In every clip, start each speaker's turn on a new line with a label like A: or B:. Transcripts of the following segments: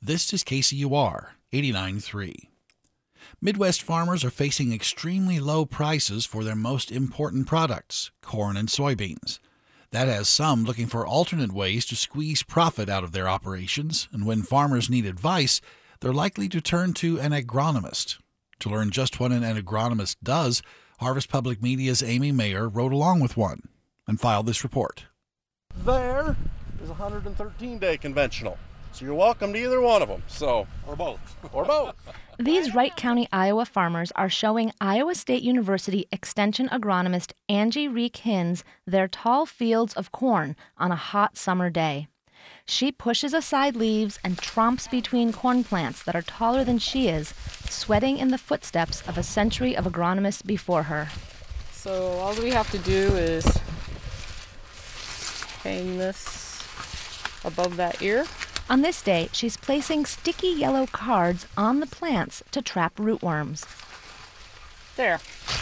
A: This is KCUR 89.3. Midwest farmers are facing extremely low prices for their most important products, corn and soybeans. That has some looking for alternate ways to squeeze profit out of their operations, and when farmers need advice, they're likely to turn to an agronomist. To learn just what an agronomist does, Harvest Public Media's Amy Mayer rode along with one and filed this report.
B: There is a 113-day conventional. So you're welcome to either one of them, or both.
C: These Wright County, Iowa farmers are showing Iowa State University Extension agronomist Angie Reek-Hins their tall fields of corn on a hot summer day. She pushes aside leaves and tromps between corn plants that are taller than she is, sweating in the footsteps of a century of agronomists before her.
D: So all we have to do is hang this above that ear.
C: On this day, she's placing sticky yellow cards on the plants to trap rootworms.
D: There.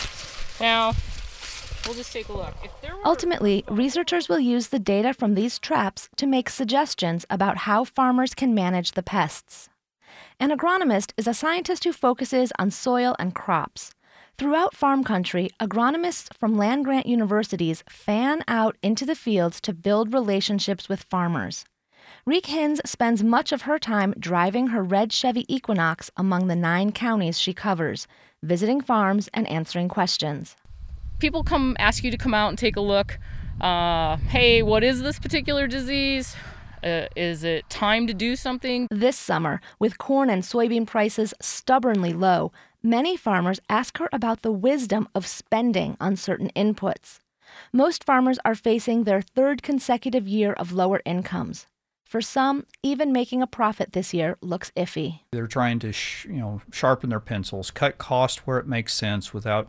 D: Now, we'll just take a look.
C: Ultimately, researchers will use the data from these traps to make suggestions about how farmers can manage the pests. An agronomist is a scientist who focuses on soil and crops. Throughout farm country, agronomists from land-grant universities fan out into the fields to build relationships with farmers. Reek-Hins spends much of her time driving her red Chevy Equinox among the 9 counties she covers, visiting farms and answering questions.
D: People ask you to come out and take a look. Hey, what is this particular disease? Is it time to do something?
C: This summer, with corn and soybean prices stubbornly low, many farmers ask her about the wisdom of spending on certain inputs. Most farmers are facing their 3rd consecutive year of lower incomes. For some, even making a profit this year looks iffy.
E: They're trying to sharpen their pencils, cut cost where it makes sense without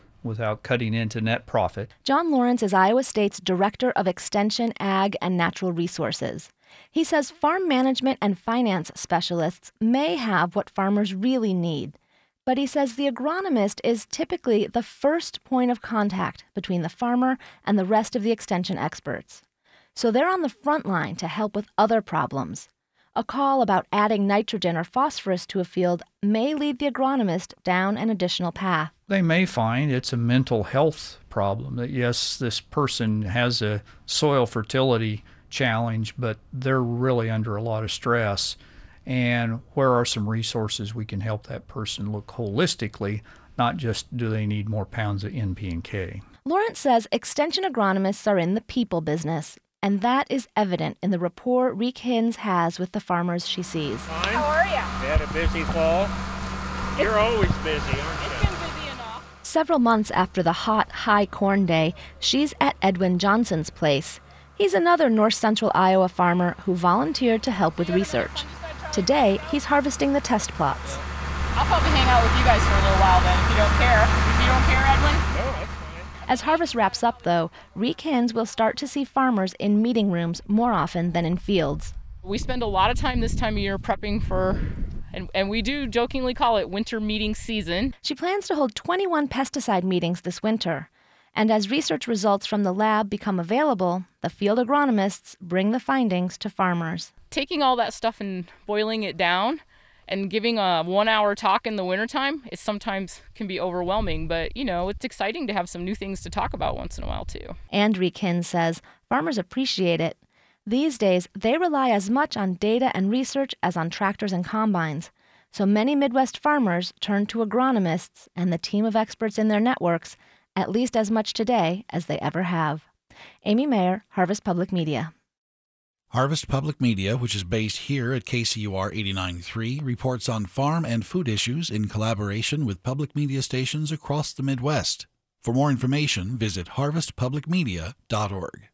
E: cutting into net profit.
C: John Lawrence is Iowa State's Director of Extension, Ag, and Natural Resources. He says farm management and finance specialists may have what farmers really need, but he says the agronomist is typically the first point of contact between the farmer and the rest of the extension experts. So they're on the front line to help with other problems. A call about adding nitrogen or phosphorus to a field may lead the agronomist down an additional path.
E: They may find it's a mental health problem, that yes, this person has a soil fertility challenge, but they're really under a lot of stress. And where are some resources we can help that person look holistically, not just do they need more pounds of NP and K.
C: Lawrence says extension agronomists are in the people business, and that is evident in the rapport Reek-Hins has with the farmers she sees.
F: Fine. How are you? You had a busy fall? You're always busy, aren't you?
D: It's been busy enough.
C: Several months after the hot, high corn day, she's at Edwin Johnson's place. He's another north central Iowa farmer who volunteered to help with research. Today, he's harvesting the test plots.
D: I'll probably hang out with you guys for a little while then, if you don't care. If you don't care, Edwin?
F: No, that's fine.
C: As harvest wraps up, though, Reek-Hins will start to see farmers in meeting rooms more often than in fields.
D: We spend a lot of time this time of year prepping for, and we do jokingly call it winter meeting season.
C: She plans to hold 21 pesticide meetings this winter. And as research results from the lab become available, the field agronomists bring the findings to farmers.
D: Taking all that stuff and boiling it down and giving a 1-hour talk in the wintertime, it sometimes can be overwhelming, but, it's exciting to have some new things to talk about once in a while, too.
C: And Reek-Hins says farmers appreciate it. These days, they rely as much on data and research as on tractors and combines. So many Midwest farmers turn to agronomists and the team of experts in their networks at least as much today as they ever have. Amy Mayer, Harvest Public Media.
A: Harvest Public Media, which is based here at KCUR 89.3, reports on farm and food issues in collaboration with public media stations across the Midwest. For more information, visit harvestpublicmedia.org.